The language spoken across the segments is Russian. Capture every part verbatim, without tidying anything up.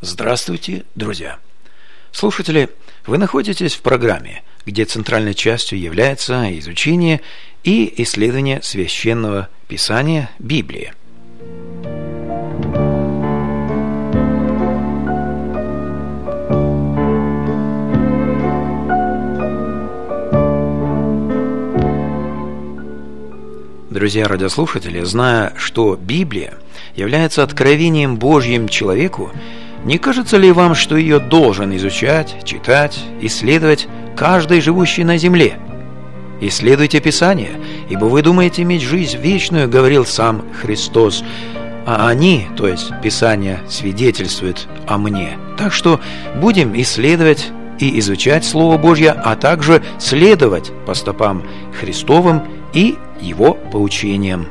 Здравствуйте, друзья! Слушатели, вы находитесь в программе, где центральной частью является изучение и исследование Священного Писания Библии. Друзья радиослушатели, зная, что Библия является откровением Божьим человеку, не кажется ли вам, что ее должен изучать, читать, исследовать каждый живущий на земле? Исследуйте Писание, ибо вы думаете иметь жизнь вечную, говорил сам Христос, а они, то есть Писание, свидетельствуют о мне. Так что будем исследовать и изучать Слово Божье, а также следовать по стопам Христовым и Его поучениям.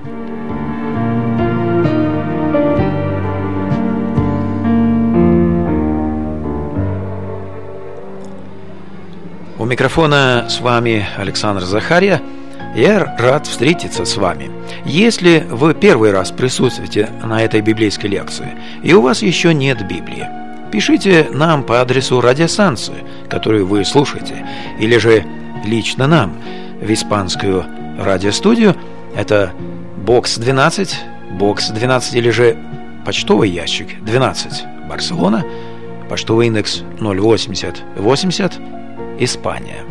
У микрофона с вами Александр Захарья. Я рад встретиться с вами. Если вы первый раз присутствуете на этой библейской лекции и у вас еще нет Библии, пишите нам по адресу радиостанции, которую вы слушаете, или же лично нам в испанскую радиостудию. Это бокс двенадцать, бокс двенадцать или же почтовый ящик двенадцать, Барселона, почтовый индекс ноль восемьдесят восемьдесят, Испания.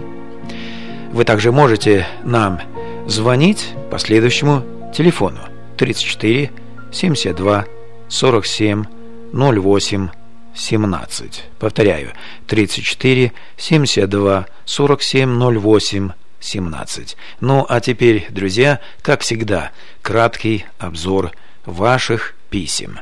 Вы также можете нам звонить по следующему телефону тридцать четыре семьдесят два сорок семь ноль восемь семнадцать. Повторяю, тридцать четыре семьдесят два сорок семь ноль восемь семнадцать. Ну а теперь, друзья, как всегда, краткий обзор ваших писем.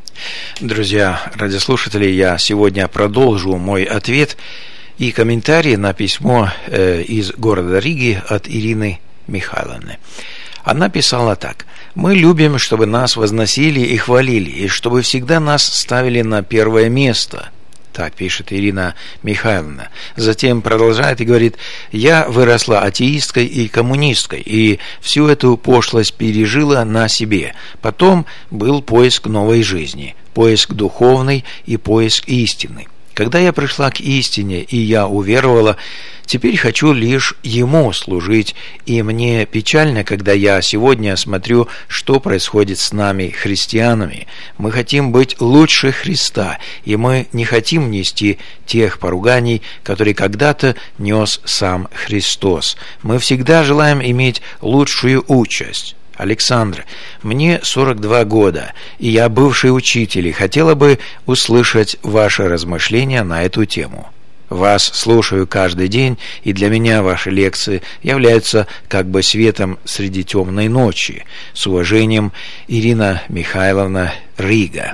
Друзья радиослушатели, я сегодня продолжу мой ответ и комментарий на письмо э, из города Риги от Ирины Михайловны. Она писала так: «Мы любим, чтобы нас возносили и хвалили, и чтобы всегда нас ставили на первое место». Так пишет Ирина Михайловна. Затем продолжает и говорит: «Я выросла атеисткой и коммунисткой, и всю эту пошлость пережила на себе. Потом был поиск новой жизни, поиск духовный и поиск истины. Когда я пришла к истине, и я уверовала, теперь хочу лишь Ему служить, и мне печально, когда я сегодня смотрю, что происходит с нами, христианами. Мы хотим быть лучше Христа, и мы не хотим нести тех поруганий, которые когда-то нес сам Христос. Мы всегда желаем иметь лучшую участь. Александр, мне сорок два года, и я бывший учитель, и хотела бы услышать ваши размышления на эту тему. Вас слушаю каждый день, и для меня ваши лекции являются как бы светом среди темной ночи. С уважением, Ирина Михайловна, Рига».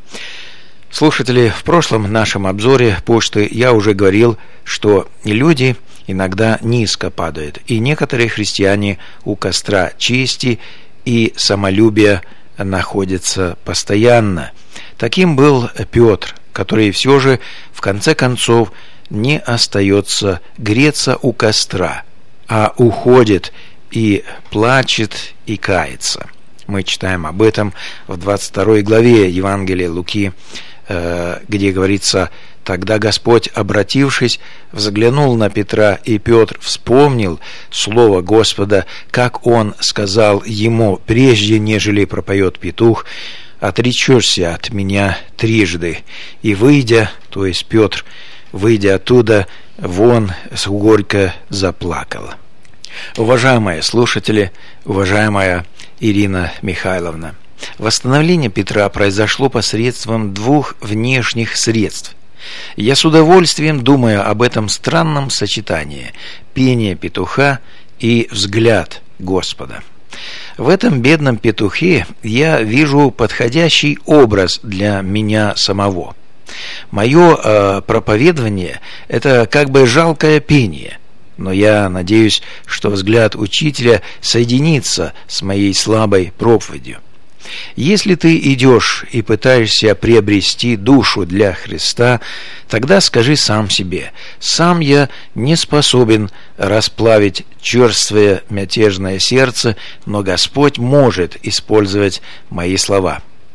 Слушатели, в прошлом нашем обзоре почты я уже говорил, что люди иногда низко падают, и некоторые христиане у костра чести и самолюбия находятся постоянно. Таким был Петр, который все же в конце концов не остается греться у костра, а уходит и плачет и кается. Мы читаем об этом в двадцать второй главе Евангелия Луки, где говорится: «Тогда Господь, обратившись, взглянул на Петра, и Петр вспомнил слово Господа, как он сказал ему, прежде нежели пропоет петух: отречешься от меня трижды. И выйдя, то есть Петр, выйдя оттуда, вон горько заплакал». Уважаемые слушатели, уважаемая Ирина Михайловна, восстановление Петра произошло посредством двух внешних средств. Я с удовольствием думаю об этом странном сочетании – пение петуха и взгляд Господа. В этом бедном петухе я вижу подходящий образ для меня самого. Мое э, проповедование – это как бы жалкое пение, но я надеюсь, что взгляд учителя соединится с моей слабой проповедью. Если ты идешь и пытаешься приобрести душу для Христа, тогда скажи сам себе: «Сам я не способен расплавить черствое мятежное сердце, но Господь может использовать мои слова».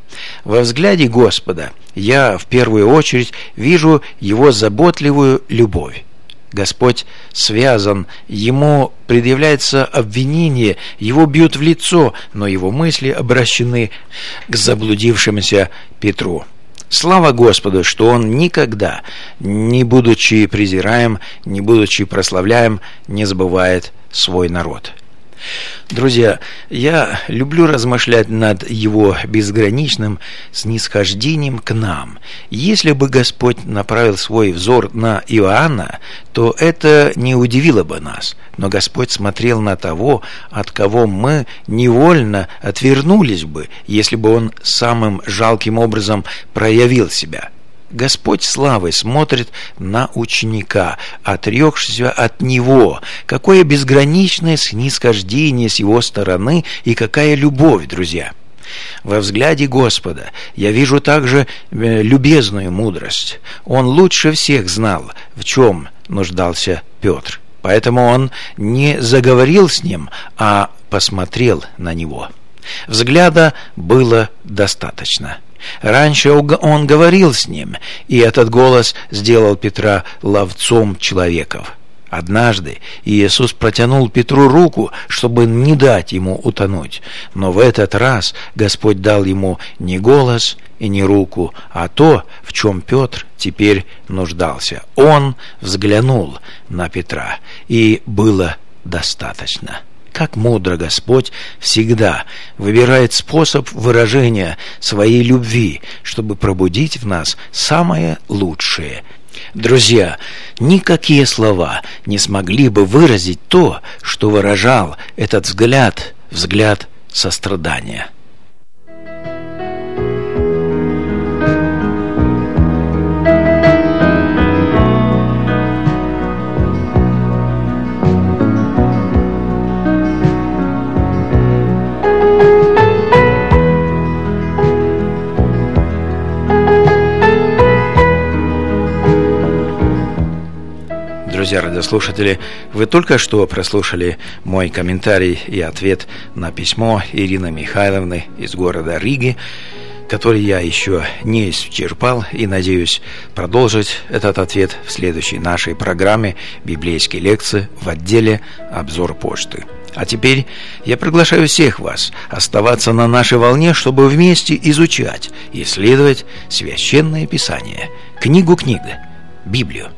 Во взгляде Господа я в первую очередь вижу Его заботливую любовь. Господь связан, Ему предъявляется обвинение, Его бьют в лицо, но Его мысли обращены к заблудившемуся Петру. Слава Господу, что Он никогда, не будучи презираем, не будучи прославляем, не забывает свой народ. Друзья, я люблю размышлять над Его безграничным снисхождением к нам. Если бы Господь направил свой взор на Иоанна, то это не удивило бы нас. Но Господь смотрел на того, от кого мы невольно отвернулись бы, если бы Он самым жалким образом проявил себя. Господь славы смотрит на ученика, отрекшегося от Него. Какое безграничное снисхождение с Его стороны и какая любовь, друзья! Во взгляде Господа я вижу также любезную мудрость. Он лучше всех знал, в чем нуждался Петр. Поэтому он не заговорил с ним, а посмотрел на него. Взгляда было достаточно. Раньше он говорил с ним, и этот голос сделал Петра ловцом человеков. Однажды Иисус протянул Петру руку, чтобы не дать ему утонуть. Но в этот раз Господь дал ему не голос и не руку, а то, в чем Петр теперь нуждался. Он взглянул на Петра, и было достаточно. Как мудро Господь всегда выбирает способ выражения своей любви, чтобы пробудить в нас самое лучшее. Друзья, никакие слова не смогли бы выразить то, что выражал этот взгляд, взгляд сострадания. Друзья радиослушатели, вы только что прослушали мой комментарий и ответ на письмо Ирины Михайловны из города Риги, который я еще не исчерпал, и надеюсь продолжить этот ответ в следующей нашей программе «Библейские лекции» в отделе «Обзор почты». А теперь я приглашаю всех вас оставаться на нашей волне, чтобы вместе изучать и исследовать Священное Писание, книгу книг, Библию.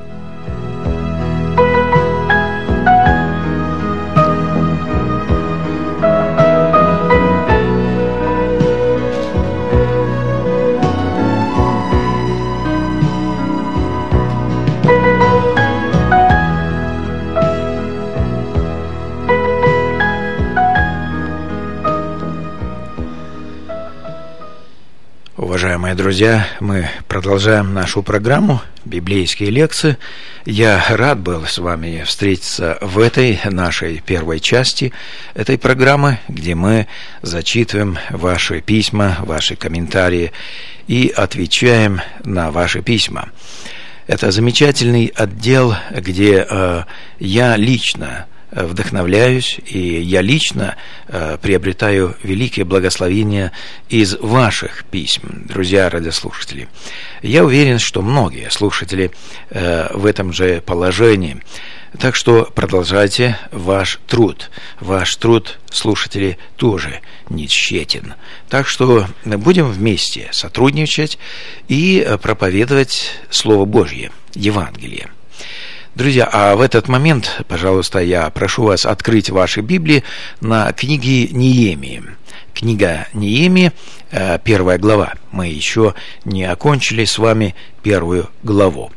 Уважаемые друзья, мы продолжаем нашу программу «Библейские лекции». Я рад был с вами встретиться в этой нашей первой части этой программы, где мы зачитываем ваши письма, ваши комментарии и отвечаем на ваши письма. Это замечательный отдел, где э, я лично вдохновляюсь, и я лично э, приобретаю великие благословения из ваших писем, друзья радиослушатели. Я уверен, что многие слушатели э, в этом же положении. Так что продолжайте ваш труд. Ваш труд, слушатели, тоже не тщетен. Так что будем вместе сотрудничать и проповедовать Слово Божье, Евангелие. Друзья, а в этот момент, пожалуйста, я прошу вас открыть ваши Библии на книге Неемии. Книга Неемии, первая глава. Мы еще не окончили с вами первую главу.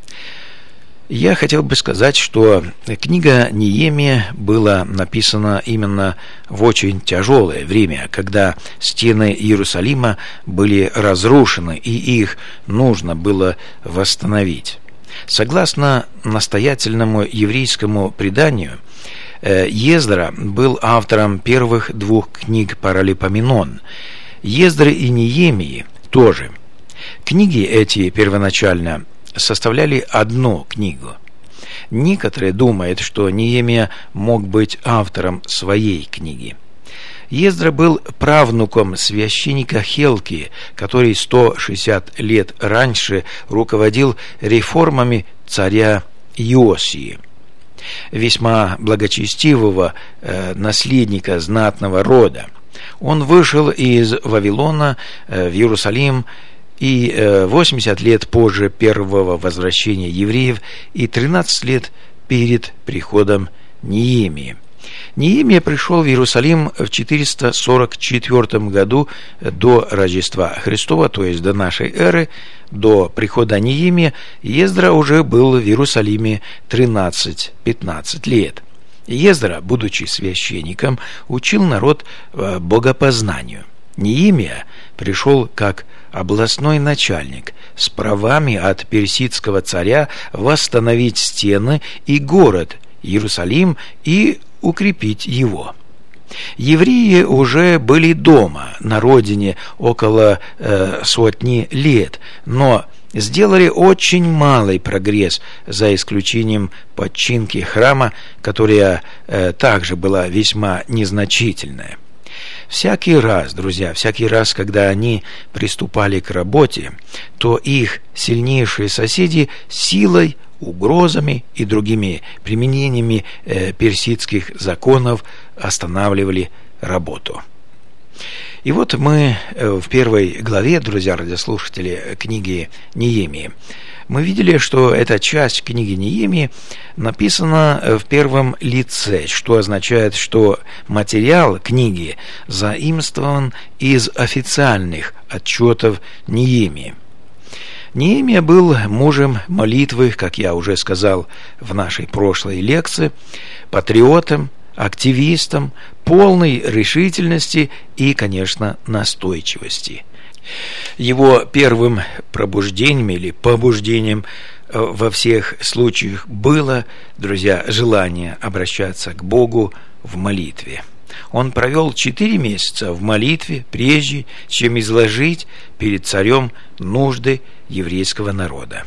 Я хотел бы сказать, что книга Неемия была написана именно в очень тяжелое время, когда стены Иерусалима были разрушены, и их нужно было восстановить. Согласно настоятельному еврейскому преданию, Ездра был автором первых двух книг Паралипоменон. Ездры и Неемии тоже. Книги эти первоначально составляли одну книгу. Некоторые думают, что Неемия мог быть автором своей книги. Ездра был правнуком священника Хелки, который сто шестьдесят лет раньше руководил реформами царя Иосии, весьма благочестивого э, наследника знатного рода. Он вышел из Вавилона э, в Иерусалим и э, восемьдесят лет позже первого возвращения евреев и тринадцать лет перед приходом Неемии. Неемия пришел в Иерусалим в четыреста сорок четвёртом году до Рождества Христова, то есть до нашей эры. До прихода Неемии Ездра уже был в Иерусалиме тринадцать-пятнадцать лет. Ездра, будучи священником, учил народ богопознанию. Неемия пришел как областной начальник с правами от персидского царя восстановить стены и город Иерусалим и укрепить его. Евреи уже были дома, на родине, около э, сотни лет, но сделали очень малый прогресс, за исключением починки храма, которая э, также была весьма незначительная. Всякий раз, друзья, всякий раз, когда они приступали к работе, то их сильнейшие соседи силой, угрозами и другими применениями э, персидских законов останавливали работу. И вот мы э, в первой главе, друзья радиослушатели, книги Неемии, мы видели, что эта часть книги Неемии написана в первом лице, что означает, что материал книги заимствован из официальных отчетов Неемии. Неемия был мужем молитвы, как я уже сказал в нашей прошлой лекции, патриотом, активистом, полной решительности и, конечно, настойчивости. Его первым пробуждением или побуждением во всех случаях было, друзья, желание обращаться к Богу в молитве. Он провел четыре месяца в молитве, прежде чем изложить перед царем нужды еврейского народа.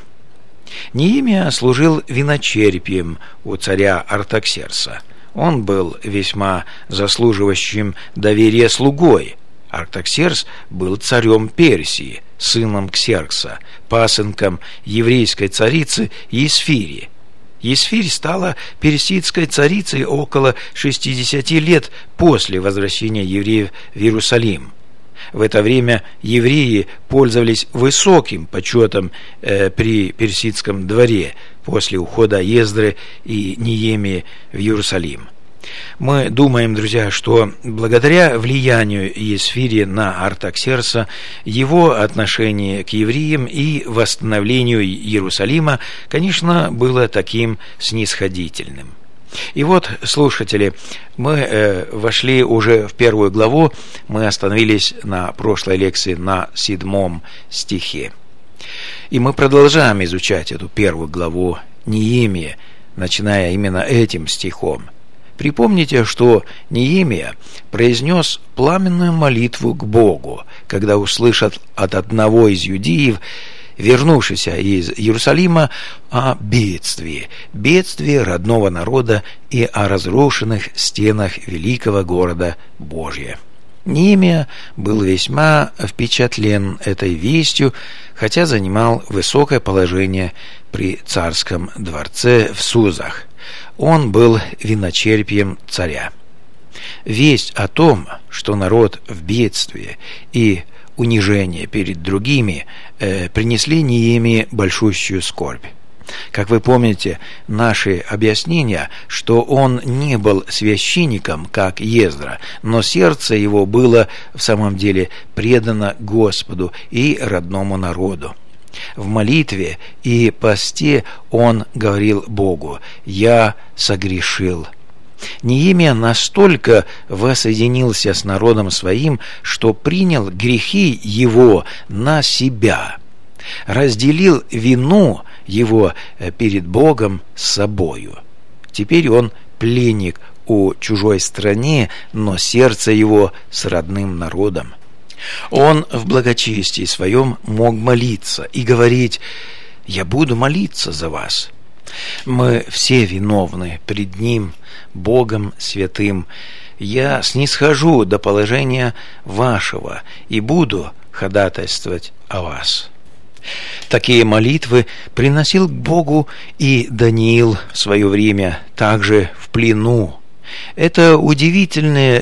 Неемия служил виночерпием у царя Артаксеркса. Он был весьма заслуживающим доверия слугой. Артаксеркс был царем Персии, сыном Ксеркса, пасынком еврейской царицы Есфири. Есфирь стала персидской царицей около шестидесяти лет после возвращения евреев в Иерусалим. В это время евреи пользовались высоким почетом э, при персидском дворе после ухода Ездры и Неемии в Иерусалим. Мы думаем, друзья, что благодаря влиянию Есфири на Артаксеркса, его отношение к евреям и восстановлению Иерусалима, конечно, было таким снисходительным. И вот, слушатели, мы э, вошли уже в первую главу, мы остановились на прошлой лекции на седьмом стихе. И мы продолжаем изучать эту первую главу Неемии, начиная именно этим стихом. Припомните, что Неемия произнес пламенную молитву к Богу, когда услышат от одного из юдеев, вернувшийся из Иерусалима, о бедствии, бедствии родного народа и о разрушенных стенах великого города Божия. Неемия был весьма впечатлен этой вестью, хотя занимал высокое положение при царском дворце в Сузах. Он был виночерпием царя. Весть о том, что народ в бедствии и унижении перед другими э, принесли Неемии большущую скорбь. Как вы помните, наши объяснения, что он не был священником, как Ездра, но сердце его было в самом деле предано Господу и родному народу. В молитве и посте он говорил Богу: «Я согрешил». Неемия настолько воссоединился с народом своим, что принял грехи его на себя, разделил вину его перед Богом с собою. Теперь он пленник у чужой стране, но сердце его с родным народом. Он в благочестии своем мог молиться и говорить: «Я буду молиться за вас». Мы все виновны пред Ним, Богом святым, я снисхожу до положения вашего и буду ходатайствовать о вас». Такие молитвы приносил к Богу и Даниил в свое время, также в плену. Это удивительные,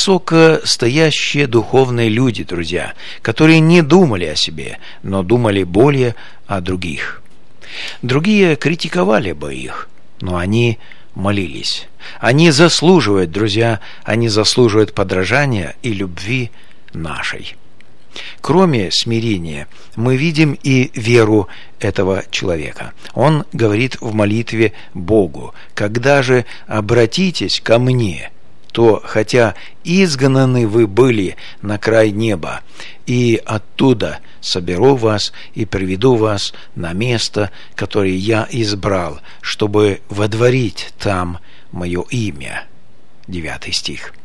высокостоящие духовные люди, друзья, которые не думали о себе, но думали более о других. Другие критиковали бы их, но они молились. Они заслуживают, друзья, они заслуживают подражания и любви нашей. Кроме смирения, мы видим и веру этого человека. Он говорит в молитве Богу: «Когда же обратитесь ко мне, то, хотя изгнаны вы были на край неба, и оттуда соберу вас и приведу вас на место, которое я избрал, чтобы водворить там мое имя». Девятый стих.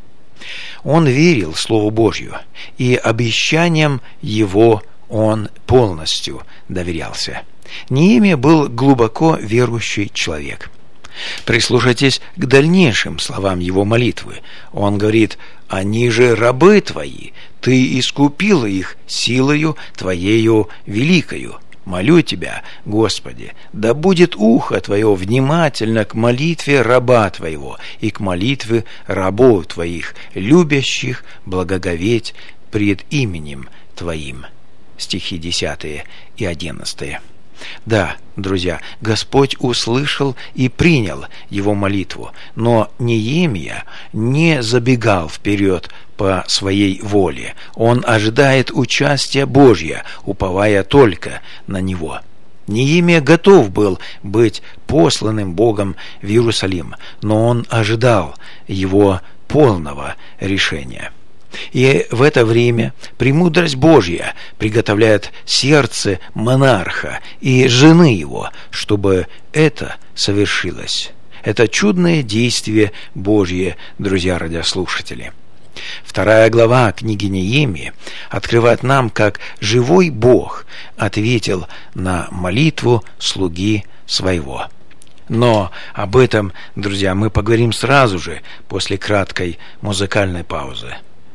Он верил Слову Божью, и обещаниям его он полностью доверялся. Неемия был глубоко верующий человек. Прислушайтесь к дальнейшим словам его молитвы. Он говорит: «Они же рабы твои, ты искупил их силою твоею великою. Молю тебя, Господи, да будет ухо твое внимательно к молитве раба твоего и к молитве рабов твоих, любящих благоговеть пред именем твоим». Стихи десятые и одиннадцатые. Да, друзья, Господь услышал и принял его молитву, но Неемия не забегал вперед по своей воле. Он ожидает участия Божьего, уповая только на него. Неемия готов был быть посланным Богом в Иерусалим, но он ожидал его полного решения. И в это время премудрость Божья приготовляет сердце монарха и жены его, чтобы это совершилось. Это чудное действие Божье, друзья радиослушатели. Вторая глава книги Неемии открывает нам, как живой Бог ответил на молитву слуги своего. Но об этом, друзья, мы поговорим сразу же после краткой музыкальной паузы.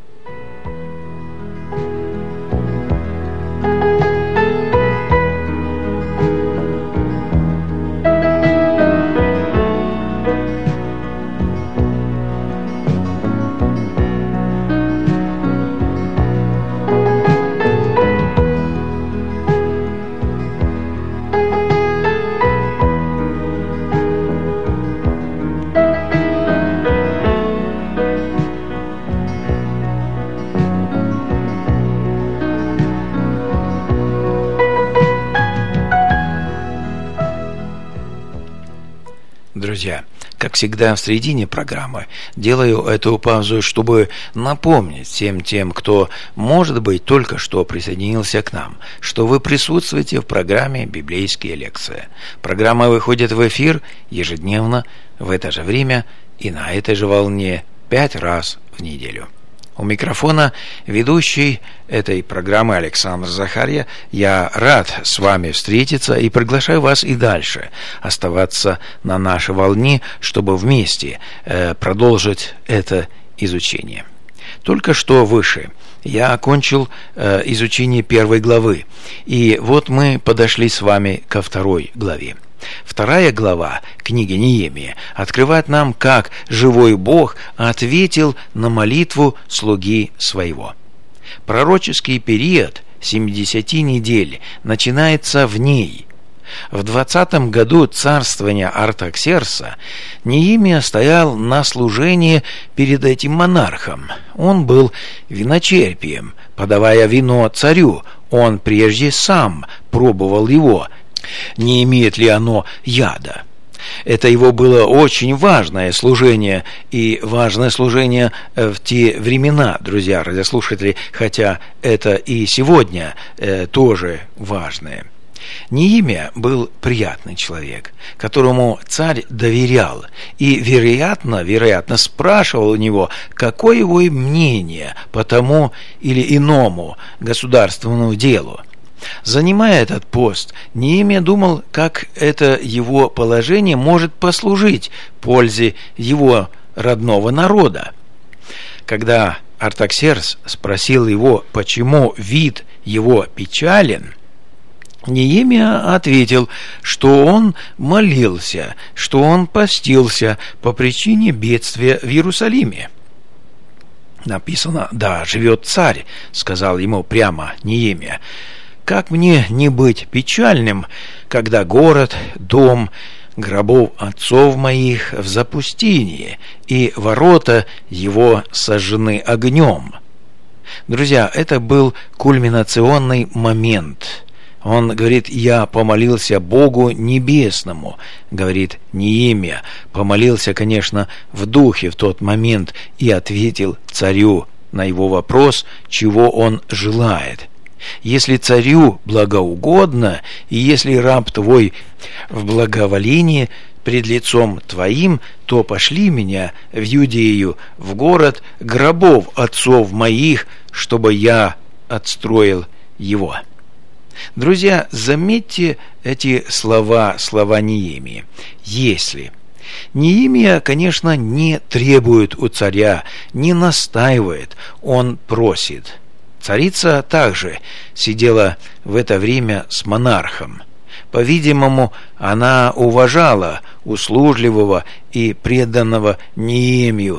Друзья, как всегда в середине программы делаю эту паузу, чтобы напомнить всем тем, кто, может быть, только что присоединился к нам, что вы присутствуете в программе «Библейские лекции». Программа выходит в эфир ежедневно в это же время и на этой же волне пять раз в неделю. У микрофона ведущий этой программы Александр Захарья. Я рад с вами встретиться и приглашаю вас и дальше оставаться на нашей волне, чтобы вместе э, продолжить это изучение. Только что выше я окончил э, изучение первой главы, и вот мы подошли с вами ко второй главе. Вторая глава книги Неемии открывает нам, как живой Бог ответил на молитву слуги своего. Пророческий период семидесяти недель начинается в ней. В двадцатом году царствования Артаксеркса Неемия стоял на служении перед этим монархом. Он был виночерпием, подавая вино царю. Он прежде сам пробовал его, не имеет ли оно яда. Это его было очень важное служение, и важное служение в те времена, друзья радиослушатели, хотя это и сегодня э, тоже важное. Неемия был приятный человек, которому царь доверял и, вероятно, вероятно, спрашивал у него, какое его мнение по тому или иному государственному делу. Занимая этот пост, Неемия думал, как это его положение может послужить пользе его родного народа. Когда Артаксеркс спросил его, почему вид его печален, Неемия ответил, что он молился, что он постился по причине бедствия в Иерусалиме. Написано: «Да, живет царь», — сказал ему прямо Неемия. «Как мне не быть печальным, когда город, дом, гробов отцов моих в запустении, и ворота его сожжены огнем?» Друзья, это был кульминационный момент. Он говорит: «Я помолился Богу Небесному», говорит Неемия. Помолился, конечно, в духе в тот момент и ответил царю на его вопрос, чего он желает. «Если царю благоугодно, и если раб твой в благоволении пред лицом твоим, то пошли меня в Юдею, в город гробов отцов моих, чтобы я отстроил его». Друзья, заметьте эти слова, слова Неемии. «Если». Неемия, конечно, не требует у царя, не настаивает, он просит. Царица также сидела в это время с монархом. По-видимому, она уважала услужливого и преданного Неемию,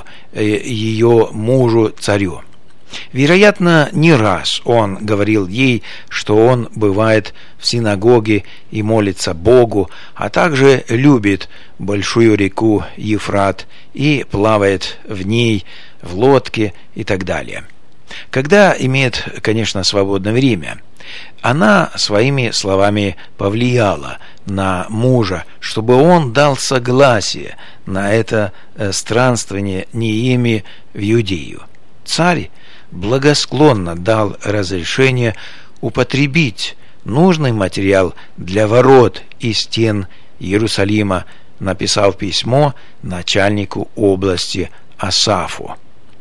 ее мужу царю. Вероятно, не раз он говорил ей, что он бывает в синагоге и молится Богу, а также любит большую реку Ефрат и плавает в ней в лодке и так далее. Когда имеет, конечно, свободное время, она своими словами повлияла на мужа, чтобы он дал согласие на это странствование Неемии в Иудею. Царь благосклонно дал разрешение употребить нужный материал для ворот и стен Иерусалима, написал письмо начальнику области Асафу.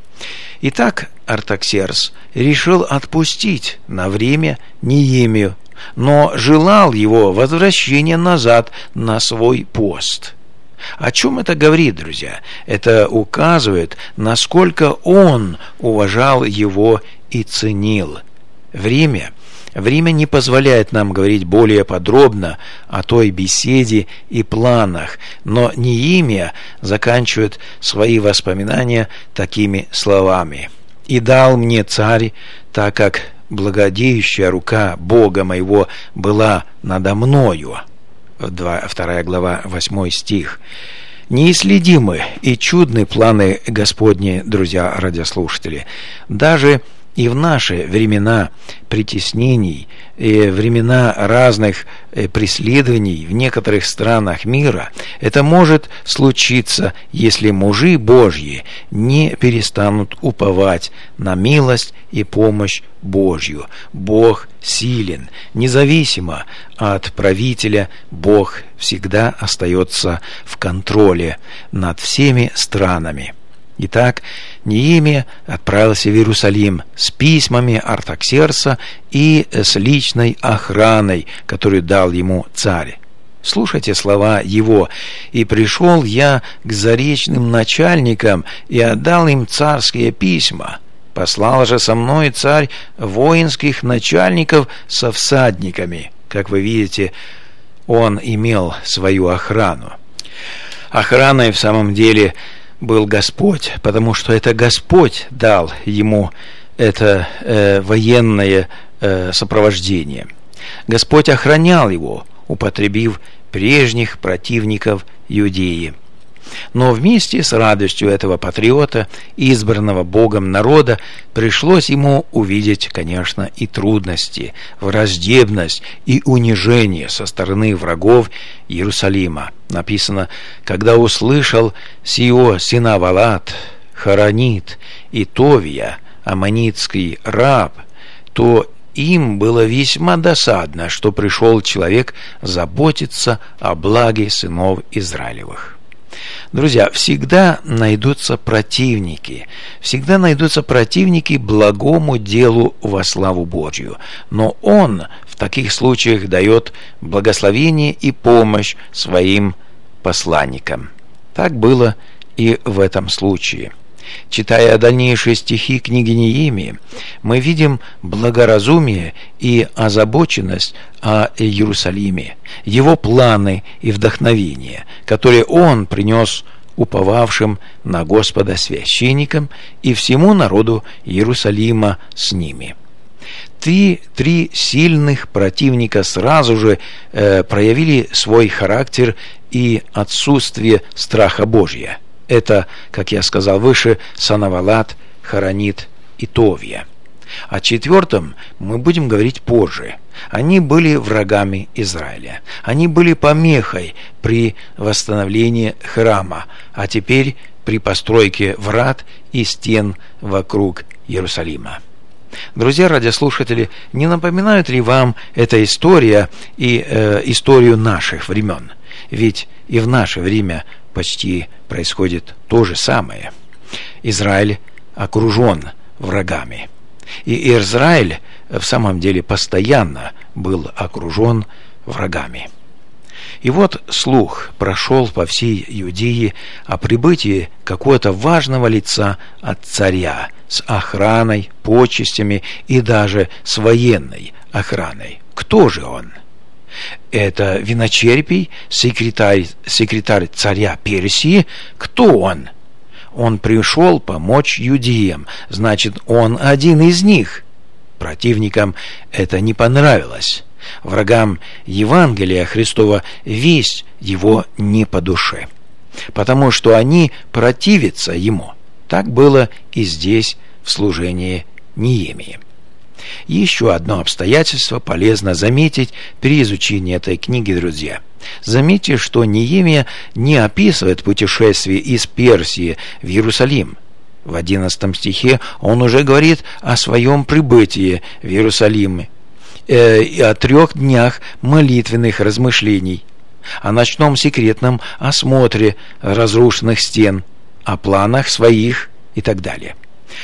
Итак, Артаксеркс решил отпустить на время Неемию, но желал его возвращения назад на свой пост. О чем это говорит, друзья? Это указывает, насколько он уважал его и ценил. Время, время не позволяет нам говорить более подробно о той беседе и планах, но Неемия заканчивает свои воспоминания такими словами: «И дал мне царь, так как благодеющая рука Бога моего была надо мною». Вторая глава, восьмой стих. Неисследимы и чудны планы Господни, друзья радиослушатели. Даже и в наши времена притеснений, и времена разных преследований в некоторых странах мира, это может случиться, если мужи Божьи не перестанут уповать на милость и помощь Божью. Бог силен. Независимо от правителя, Бог всегда остается в контроле над всеми странами. Итак, Неемия отправился в Иерусалим с письмами Артаксеркса и с личной охраной, которую дал ему царь. Слушайте слова его: «И пришел я к заречным начальникам и отдал им царские письма. Послал же со мной царь воинских начальников со всадниками». Как вы видите, он имел свою охрану. Охраной в самом деле был Господь, потому что это Господь дал ему это э, военное э, сопровождение. Господь охранял его, употребив прежних противников Иудеи. Но вместе с радостью этого патриота, избранного Богом народа, пришлось ему увидеть, конечно, и трудности, враждебность и унижение со стороны врагов Иерусалима. Написано: «Когда услышал сио Синавалат, Харанит и Товия, аммонитский раб, то им было весьма досадно, что пришел человек заботиться о благе сынов Израилевых». Друзья, всегда найдутся противники, всегда найдутся противники благому делу во славу Божью, но Он в таких случаях дает благословение и помощь своим посланникам. Так было и в этом случае. Читая дальнейшие стихи книги Неемии, мы видим благоразумие и озабоченность о Иерусалиме, его планы и вдохновение, которые он принес уповавшим на Господа священникам и всему народу Иерусалима с ними. Три, три сильных противника сразу же э, проявили свой характер и отсутствие страха Божия. Это, как я сказал выше, Санавалат, Хоронит и Товия. О четвертом мы будем говорить позже. Они были врагами Израиля. Они были помехой при восстановлении храма, а теперь при постройке врат и стен вокруг Иерусалима. Друзья радиослушатели, не напоминает ли вам эта история и э, историю наших времен? Ведь и в наше время почти происходит то же самое. Израиль окружен врагами. И Израиль в самом деле постоянно был окружен врагами. И вот слух прошел по всей Иудее о прибытии какого-то важного лица от царя с охраной, почестями и даже с военной охраной. Кто же он? Это Виночерпий, секретарь, секретарь царя Персии. Кто он? Он пришел помочь иудеям, значит, он один из них. Противникам это не понравилось. Врагам Евангелия Христова весть его не по душе, потому что они противятся ему. Так было и здесь в служении Неемии. Еще одно обстоятельство полезно заметить при изучении этой книги, друзья. Заметьте, что Неемия не описывает путешествие из Персии в Иерусалим. В одиннадцатом стихе он уже говорит о своем прибытии в Иерусалим, э, и о трех днях молитвенных размышлений, о ночном секретном осмотре разрушенных стен, о планах своих и так далее.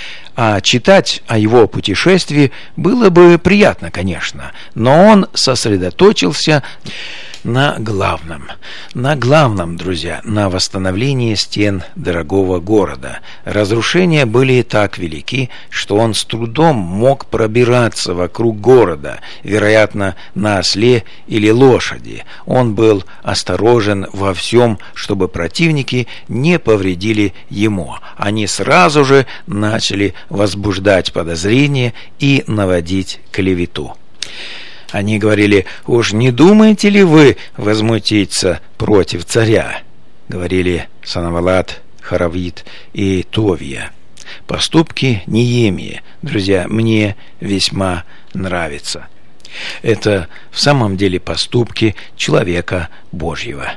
А читать о его путешествии было бы приятно, конечно, но он сосредоточился на главном. На главном, друзья, на восстановлении стен дорогого города. Разрушения были так велики, что он с трудом мог пробираться вокруг города, вероятно, на осле или лошади. Он был осторожен во всем, чтобы противники не повредили ему. Они сразу же начали возбуждать подозрения и наводить клевету. Они говорили: «Уж не думаете ли вы возмутиться против царя?» Говорили Санавалат, Хоровит и Товия. Поступки Неемии, друзья, мне весьма нравятся. Это в самом деле поступки человека Божьего.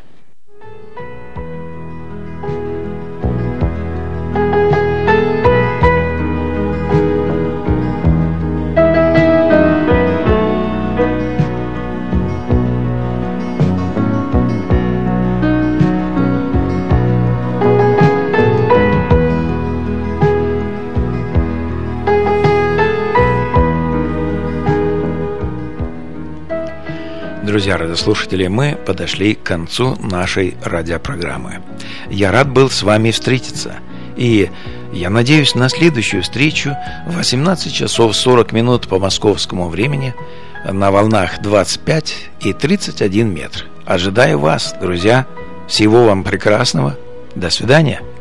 Друзья радиослушатели, мы подошли к концу нашей радиопрограммы. Я рад был с вами встретиться. И я надеюсь на следующую встречу в восемнадцать часов сорок минут по московскому времени на волнах двадцать пять и тридцать один метр. Ожидаю вас, друзья. Всего вам прекрасного. До свидания.